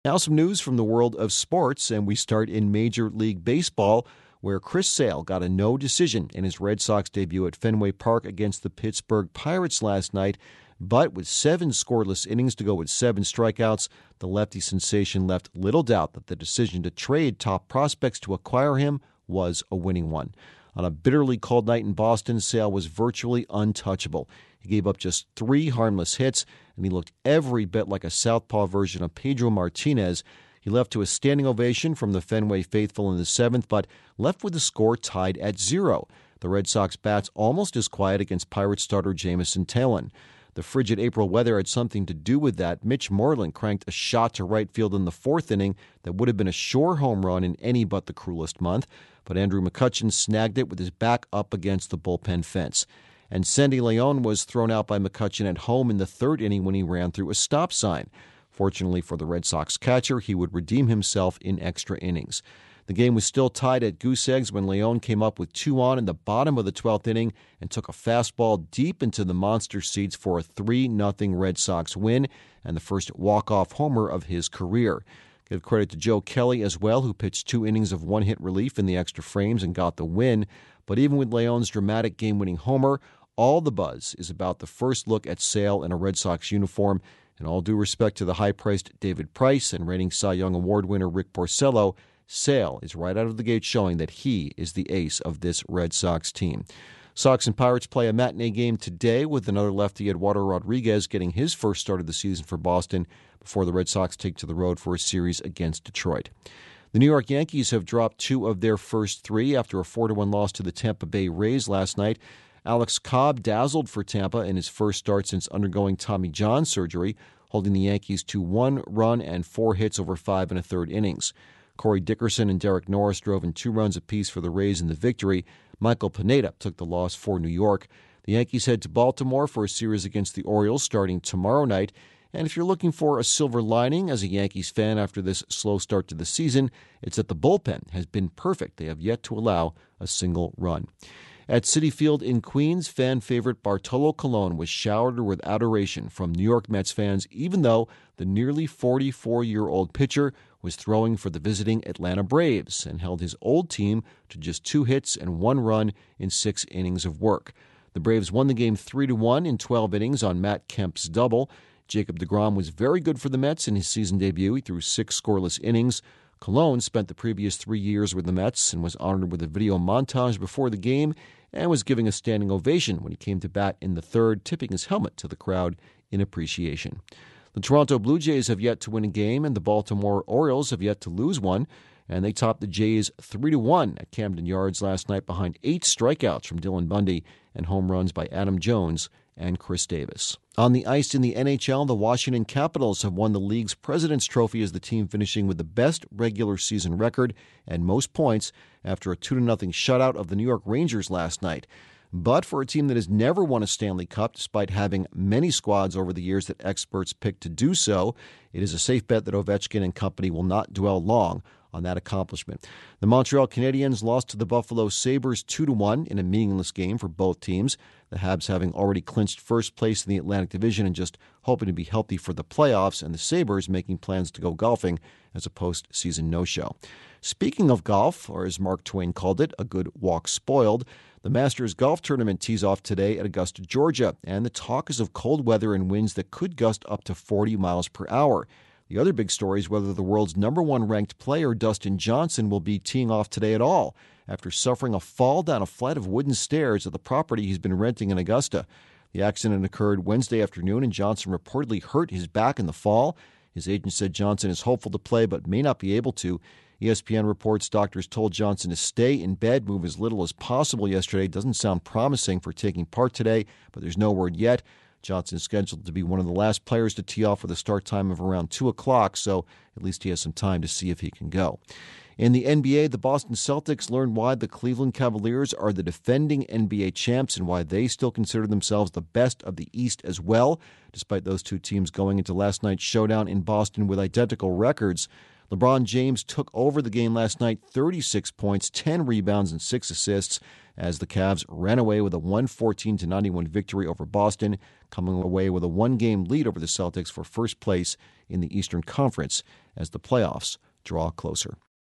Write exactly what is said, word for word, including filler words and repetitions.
Now some news from the world of sports, and we start in Major League Baseball, where Chris Sale got a no decision in his Red Sox debut at Fenway Park against the Pittsburgh Pirates last night. But with seven scoreless innings to go with seven strikeouts, the lefty sensation left little doubt that the decision to trade top prospects to acquire him was a winning one. On a bitterly cold night in Boston, Sale was virtually untouchable. He gave up just three harmless hits, and he looked every bit like a southpaw version of Pedro Martinez. He left to a standing ovation from the Fenway faithful in the seventh, but left with the score tied at zero. The Red Sox bats almost as quiet against Pirates starter Jameson Taillon. The frigid April weather had something to do with that. Mitch Moreland cranked a shot to right field in the fourth inning that would have been a sure home run in any but the cruelest month, but Andrew McCutchen snagged it with his back up against the bullpen fence. And Sandy Leon was thrown out by McCutchen at home in the third inning when he ran through a stop sign. Fortunately for the Red Sox catcher, he would redeem himself in extra innings. The game was still tied at goose eggs when Leon came up with two on in the bottom of the twelfth inning and took a fastball deep into the monster seats for a three nothing Red Sox win and the first walk-off homer of his career. Give credit to Joe Kelly as well, who pitched two innings of one-hit relief in the extra frames and got the win. But even with Leon's dramatic game-winning homer, all the buzz is about the first look at Sale in a Red Sox uniform. And all due respect to the high-priced David Price and reigning Cy Young Award winner Rick Porcello, Sale is right out of the gate showing that he is the ace of this Red Sox team. Sox and Pirates play a matinee game today with another lefty, Eduardo Rodriguez, getting his first start of the season for Boston before the Red Sox take to the road for a series against Detroit. The New York Yankees have dropped two of their first three after a four to one loss to the Tampa Bay Rays last night. Alex Cobb dazzled for Tampa in his first start since undergoing Tommy John surgery, holding the Yankees to one run and four hits over five and a third innings. Corey Dickerson and Derek Norris drove in two runs apiece for the Rays in the victory. Michael Pineda took the loss for New York. The Yankees head to Baltimore for a series against the Orioles starting tomorrow night. And if you're looking for a silver lining as a Yankees fan after this slow start to the season, it's that the bullpen has been perfect. They have yet to allow a single run. At Citi Field in Queens, fan favorite Bartolo Colon was showered with adoration from New York Mets fans, even though the nearly forty-four-year-old pitcher was throwing for the visiting Atlanta Braves and held his old team to just two hits and one run in six innings of work. The Braves won the game three to one in twelve innings on Matt Kemp's double. Jacob deGrom was very good for the Mets in his season debut. He threw six scoreless innings. Colon spent the previous three years with the Mets and was honored with a video montage before the game and was giving a standing ovation when he came to bat in the third, tipping his helmet to the crowd in appreciation. The Toronto Blue Jays have yet to win a game, and the Baltimore Orioles have yet to lose one, and they topped the Jays three to one at Camden Yards last night behind eight strikeouts from Dylan Bundy and home runs by Adam Jones and Chris Davis. On the ice in the N H L, the Washington Capitals have won the league's President's Trophy as the team finishing with the best regular season record and most points after a two to nothing shutout of the New York Rangers last night. But for a team that has never won a Stanley Cup, despite having many squads over the years that experts picked to do so, it is a safe bet that Ovechkin and company will not dwell long on that accomplishment. The Montreal Canadiens lost to the Buffalo Sabres two to one in a meaningless game for both teams, the Habs having already clinched first place in the Atlantic Division and just hoping to be healthy for the playoffs, and the Sabres making plans to go golfing as a postseason no-show. Speaking of golf, or as Mark Twain called it, a good walk spoiled, the Masters Golf Tournament tees off today at Augusta, Georgia, and the talk is of cold weather and winds that could gust up to forty miles per hour. The other big story is whether the world's number one ranked player, Dustin Johnson, will be teeing off today at all after suffering a fall down a flight of wooden stairs at the property he's been renting in Augusta. The accident occurred Wednesday afternoon, and Johnson reportedly hurt his back in the fall. His agent said Johnson is hopeful to play but may not be able to. E S P N reports doctors told Johnson to stay in bed, move as little as possible yesterday. Doesn't sound promising for taking part today, but there's no word yet. Johnson is scheduled to be one of the last players to tee off with a start time of around two o'clock, so at least he has some time to see if he can go. In the N B A, the Boston Celtics learned why the Cleveland Cavaliers are the defending N B A champs and why they still consider themselves the best of the East as well, despite those two teams going into last night's showdown in Boston with identical records. LeBron James took over the game last night, thirty-six points, ten rebounds, and six assists, as the Cavs ran away with a one fourteen to ninety-one victory over Boston, coming away with a one-game lead over the Celtics for first place in the Eastern Conference as the playoffs draw closer.